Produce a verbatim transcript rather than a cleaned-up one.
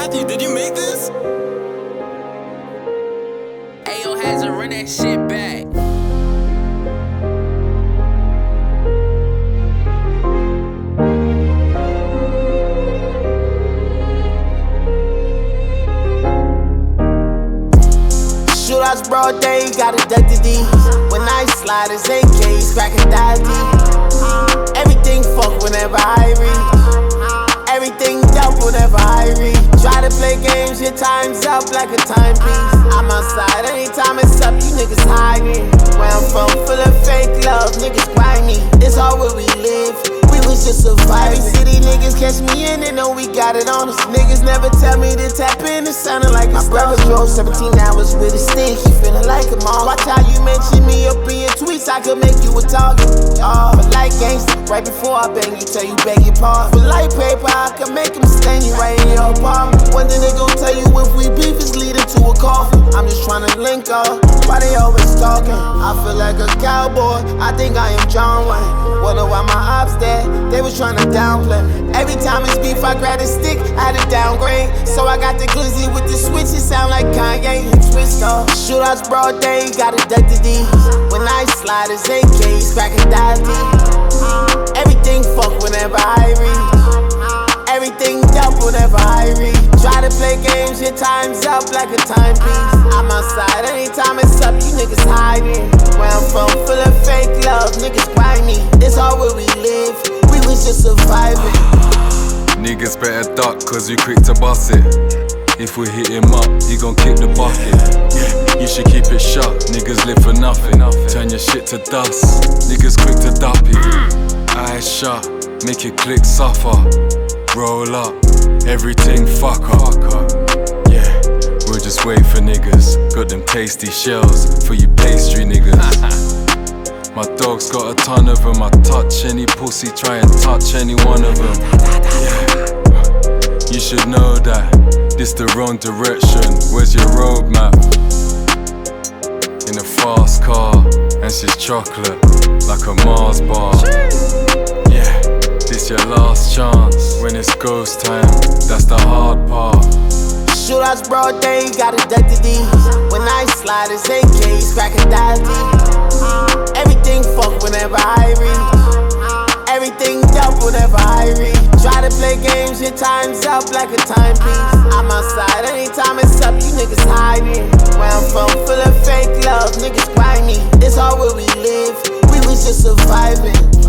Matthew, did you make this? Ayo, has to run that shit back. Shootouts broad day, got addicted to these. When I slide, it's A Ks, cracking D. Everything fuck whenever I reach. Everything dope whenever I reach. Try to play games, your time's up like a timepiece. I'm outside, anytime it's up, you niggas hiding. Where I'm from, full of fake love, niggas grimy. It's all where we live, we was just surviving. City niggas catch me in, they know we got it on us. Niggas never tell me to tap in, it sounded like a brother drove seventeen hours with a stick, he feeling like a mom. Watch how you mention me up in your tweets, I could make you a target. Oh, but like gangsta, right before I bang you, tell you beg your pardon. For light paper, I can make him stain you right in your apartment. One thing they gon' tell you if we beef is leading to a coffin. I'm just tryna link up, why they always talking? I feel like a cowboy, I think I am John Wayne. Wonder why my ops there, they was tryna downplay. Every time it's beef, I grab a stick, I had to downgrade. So I got the glizzy with the switch, it sound like Kanye and Twist off. Shootouts broad day, got addicted to these. When I slide, it's A Ks, cracking D. Everything fuck whenever I reach. Everything dope whenever I reach. Try to play games, your time's up like a timepiece. I'm outside, anytime it's up, you niggas hiding. Where I'm from, full of fake love, niggas grimy. It's all where we live, we was just surviving. Niggas better duck, cause we quick to bust it. If we hit him up, he gon' kick the bucket. Yeah, you should keep it shut, niggas live for nothing. Turn your shit to dust, niggas quick to dup it. Eyes shut, make it click suffer. Roll up, everything fuck up. Yeah, we'll just wait for niggas. Got them tasty shells for you pastry niggas. My dog's got a ton of them. I touch any pussy, try and touch any one of them. Yeah, you should know that this the wrong direction. Where's your roadmap? In a fast car, and she's chocolate like a Mars bar. Yeah, this your last chance. When it's ghost time, that's the hard part. Shootouts broad day, got addicted to these. When I slide, it's A Ks, cracking D. Everything fuck whenever I reach. Everything dope whenever I reach. Try to play games, your time's up like a timepiece. I'm outside, anytime it's up, you niggas hiding. Where I'm from, full of fake love, niggas grimy. It's all where we live, we was just surviving.